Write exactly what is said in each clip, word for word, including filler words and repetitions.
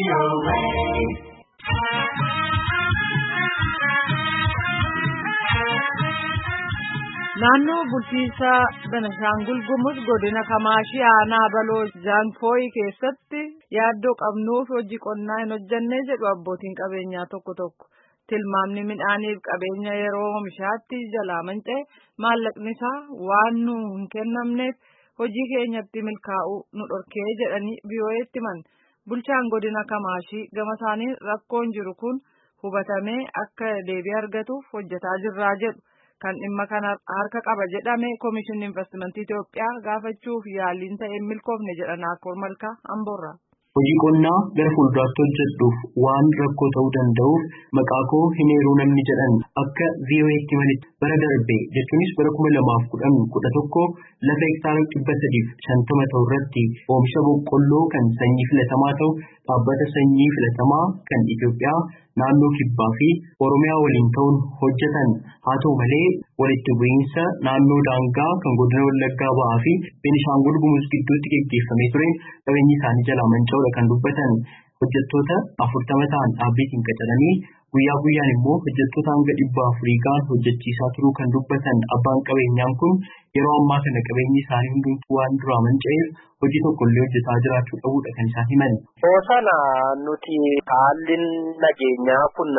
Naannoo bulchiinsa Beenishaangul Gumuz godina Kamashii aanaa baloo Jaanfooyi keessatti yaaddoo qabnuuf hojii qonnaa hin hojjannee jedhu abbootiin qabeenyaa tokko tokko. Tilmaamni midhaaniif qabeenya yeroo oomishaatti jalaa manca'e maallaqni isaa waan nu hin kennamneef hojii keenyatti milkaa'uu nu dhorkee jedhanii V O A'tti himan. Bulchaan godina Kamashii gama isaaniin rakkoon jiru kun hubatamee akka deebii argatuuf hojjetaa jirraa jedhu. Kan dhimma kana harka qaba jedhame Komishinii Investimentii Itoophiyaa gaafachuuf yaaliin ta'e milkoofne jedhan Akkoor Malkaa Amboorraa. Hojii qonnaa gara fuulduraatti hojjedhuuf waan rakkoo ta'uu danda'uuf maqaa koo hin eeruu namni jedhan akka V O A'tti himanitti bara darbe jechuunis bara kuma lamaaf kudhan kudha tokko lafa hektaara dhibba sadiif shantama ta'u irratti oomisha boqqolloo kan sanyii filatamaa ta'u dhaabbata sanyii filatamaa kan Itoophiyaa naannoo kibbaa fi Oromiyaa waliin ta'uun hojjetan haa ta'u malee walitti bu'iinsa naannoo daangaa kan godina Wallaggaa Bahaa fi Beenishaangul Gumuz gidduutti gaggeeffamee ture qabeenyi isaanii jalaa manca'uudha kan dubbatan. Hojjettoota afurtama ta'an dhaabbiitiin qacaranii guyyaa guyyaan immoo hojjettoota hanga dhibba afurii ga'an hojjechiisaa turuu kan dubbatan abbaan qabeenyaan kun yeroo ammaa kana qabeenyi isaanii hundumtuu waan duraa manca'eef hojii tokkollee hojjetaa jiraachuu dhabuudha kan isaan himan. Osana nuti haalli nageenyaa kun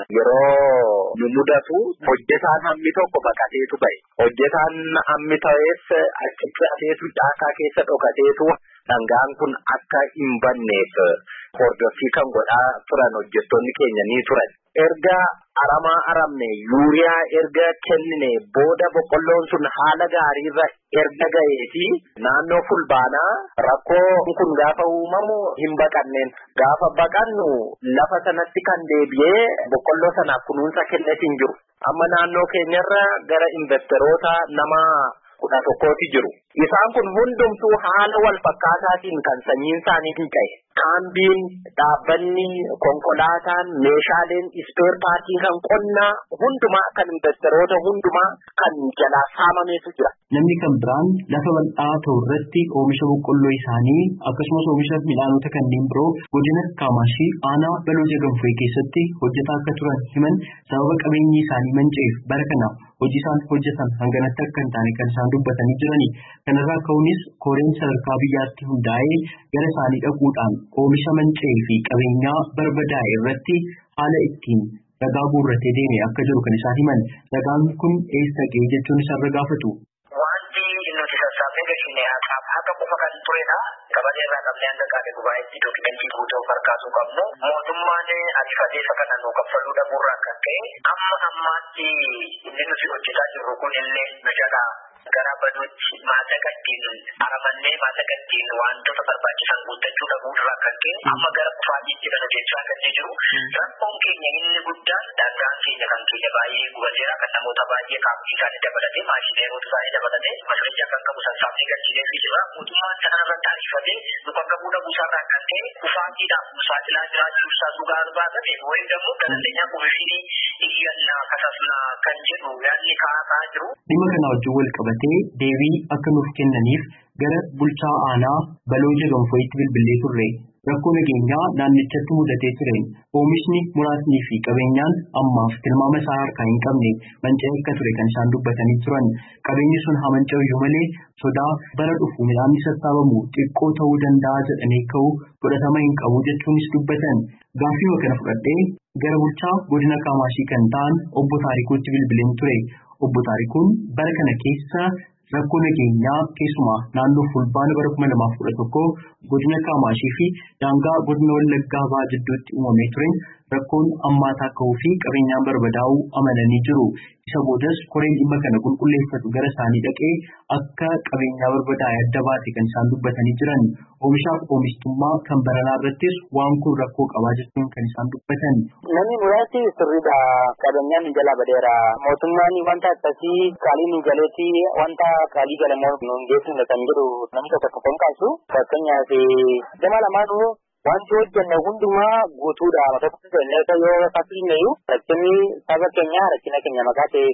yeroo nu mudatu hojjetaan hammi tokko baqateetu ba'e. Hojjetaan hammi ta'es achitti caakaa keessa dhokateetu dhangaan kun akka hin banneef hordoffii kan godhaa turan hojjettoonni keenya ni turan. Erga aramaa aramne yuuriyaa erga kennine booda boqqolloon sun haala gaariirra erga ga'eeti naannoo fulbaanaa rakkoo kun gaafa uumamu hin baqanneen gaafa baqannu lafa sanatti kan deebi'ee boqqolloo sanaaf kunuunsa kennetiin jiru. Amma naannoo keenyarra gara investeroota nama kudha tokkooti jiru. Isaan kun hundumtuu haala wal fakkaataatiin kan sanyiin isaanii hin ta'e. Kaambiin, dhaabbanni, konkolaataan, meeshaaleen ispeer paartii kan qonnaa hundumaa kan investeroota hundumaa kan jalaa saamameetu jira. Namni kan biraan lafa bal'aa ta'u irratti oomisha boqqolloo isaanii akkasumas oomisha midhaanota kanneen biroo godina Kamashii aanaa baloo Jaanfooyi keessatti hojjetaa akka turan himan sababa qabeenyi isaanii manca'eef bara kana hojii isaan hojjetan hanganatti akka hin taane kan isaan dubbatanii jirani. Kanarraa ka'uunis koreen sadarkaa biyyaatti hundaa'ee gara isaanii dhaquudhaan oomisha manca'ee fi qabeenyaa barbadaa'e irratti haala ittiin ragaa guurratee deeme akka jiru kan isaan himan. Ragaan kun eessa ga'e jechuun isaan gaafatu. Wanti nuti sassaabnee gashinee akka qofa kan turedha. Gabalee irraa qabnee hanga qaamee gubaa'eetti dookimentii guutuu harkaasuu qabnu. Mootummaan ariifateessa kana nuu kaffaluu dhabuurraa kan ta'e amma ammaatti inni nuti hojjetaa jirru kun illee nu jalaa gara baduutti maallaqattiin aramannee maallaqattiin wantoota barbaachisan guuttachuu dhabuurraa kan ta'e amma gara kufaatiitti kan hojjechaa kan jiru. Rakkoon keenya inni guddaan daangaan keenya kan keenya baay'ee gubateera kan namoota baay'ee qaamni isaanii dabalatee maashineerota isaanii dabalatee masarajaa kan qabu sassaabnee galchinee fi jira. Mootummaan kanarratti ariifatee nu bakka bu'uura buusaarraa kan ta'e kufaatiidhaaf saaxilaa jiraachuu isaa dhugaa arbaatame wayii immoo galandeenya komishinii iyyannaa kasasnaa kan jedhu yaadni kaa'aa jiru. Dhimma kana wajjin wal qabatee deebii akka nuuf kennaniif gara bulchaa aanaa baloo Jaanfooyitti bilbilee turre. Rakkoo nageenyaa naannichatti mudatee tureen oomishni muraasnii fi qabeenyaan ammaaf tilmaama isaa harkaa hin qabne manca'ee akka ture kan isaan dubbatanii turan. Qabeenyi sun haa manca'u iyyuu malee sodaa bara dhufu midhaanni sassaabamu xiqqoo ta'uu danda'a jedhanii ka'uu fudhatama hin qabu jechuunis dubbatan. Gaaffii kana fudhadhee gara bulchaa godina Kamashii kan ta'an obbo Taarikuutti bilbileen ture. Obbo Taarikuun bara kana keessa rakkoo nageenyaa keessumaa naannoo fulbaana bara kuma lamaaf kudha tokko godina Kamashii fi daangaa godina Wallaggaa Bahaa jidduutti uumamee ture rakkoon ammaataa ka'uu fi qabeenyaan barbadaa'uu amananii jiru. Isa boodas koreen dhimma kana qulqulleeffatu gara isaanii dhaqee akka qabeenyaa barbadaa'e adda baate kan isaan dubbatanii jiran. Oomishaaf oomishtummaa kan baranaa irrattis waan kun rakkoo qabaa jechuun kan isaan dubbatan. Namni muraasni sirriidha. Qabeenyaan nu jalaa badeera. Mootummaan wanta akkasii qaalii nu galeetti wanta qaalii galamoo nu geessinu kan jedhu namni tokko tokkoon kaasu. Fakkeenyaaf gama lamaanuu wanti hojjenne hundumaa guutuudha. Mata tokko illee yoo fakkiin rakkinni saba keenyaa rakkina keenya maqaa ta'ee fi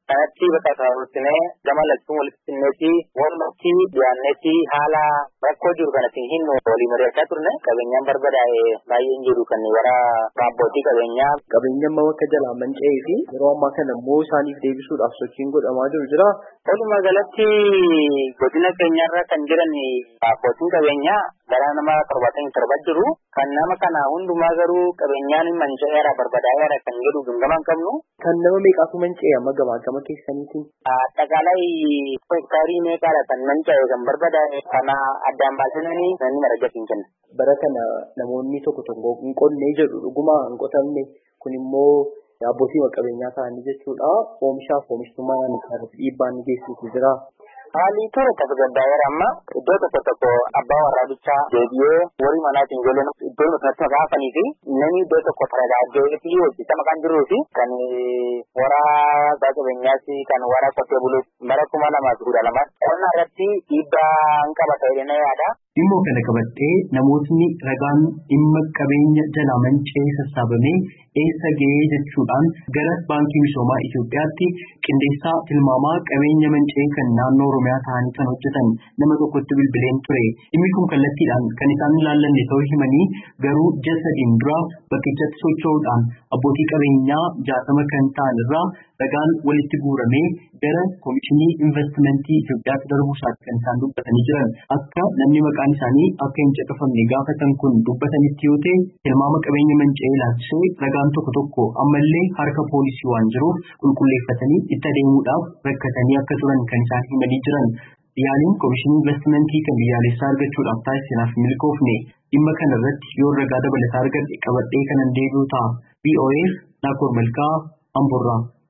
kanatti bakka kaawwatnee gama lachuu walitti sinneeti walumatti dhiyaanneeti haala rakkoo jiru kanatti hin walii mari'achaa turne qabeenyaan barbadaa'e baay'een jiru kan wara abbootii qabeenyaa qabeenyaan bakka jalaa manca'ee fi yeroo ammaa kana immoo isaaniif deebisuudhaaf sochiin godhamaa jiru jira. Walumaa galatti godina keenyarra kan jiran abbootiin qabeenyaa gara nama torbaatamii torba jiru kan nama kana hundumaa garuu qabeenyaan manca'eera barbadaa'eera kan jedhu gamaaggaman qabnu. Kan nama meeqaatu manca'e amma gamaagama keessaniitiin? Addaqaalay hektaarii meeqaadha kan manca'e kan barbadaa'e kana addaan baasanii namni maraggatiin kenna. Bara kana namoonni tokko tokko hin qonnee jedhu dhuguma hin qotamne kun immoo abbootii qabeenyaa ta'anii jechuudha. Oomishaaf oomishtummaa naannoo isaaniitti dhiibbaan geessisu jira. Haalli ture tasgabbaa'eera amma iddoo tokko tokko abbaa warraa bichaa deebi'ee warri manaatiin ijoolleen iddoo maqaatti maqaafanii fi namni iddoo tokko taragaagee fi hojjeta maqaan jiruu fi kan waraa qabeenyaas kan waraa qotee buluuf bara kuma lamaa fi kudha lamaa qonna irratti dhiibbaan qaba ta'ee na yaada. Dhimmoo kana qabattee namootni ragaan dhimma qabeenya jalaa manca'ee sassaabamee eessa ga'ee jechuudhaan gara baankii misoomaa Itoophiyaatti qindeessaa tilmaamaa qabeenya manca'ee kan naannoo Oromiyaa ta'anii kan hojjetan nama tokkotti bilbileen ture. Dhimmi kun kallattiidhaan kan isaan ilaallanne ta'uu himanii garuu ji'a sadiin dura bakkichatti socho'uudhaan abbootii qabeenyaa jaatama kan ta'an irraa ragaan walitti guuramee gara Komishinii Investimentii Itoophiyaatti darbuusaatti kan isaan dubbatanii jiran. Akka namni maqaan isaanii akka hin caqafamne gaafatan kun dubbatanitti yoo ta'e tilmaama qabeenya manca'ee ilaalchisee ragaan tokko tokko ammallee harka poolisii waan jiruuf qulqulleeffatanii itti adeemuudhaaf rakkatanii akka turan kan isaan himanii jiran. Yaaliin Komishinii Investimentii kan biyyaalessaa argachuudhaaf taasisanaaf milkoofne dhimma kana irratti yoo ragaa dabalataa argadhe qabadhee kanan deebi'u ta'a. B O F Naakoor Malkaa Amborraa.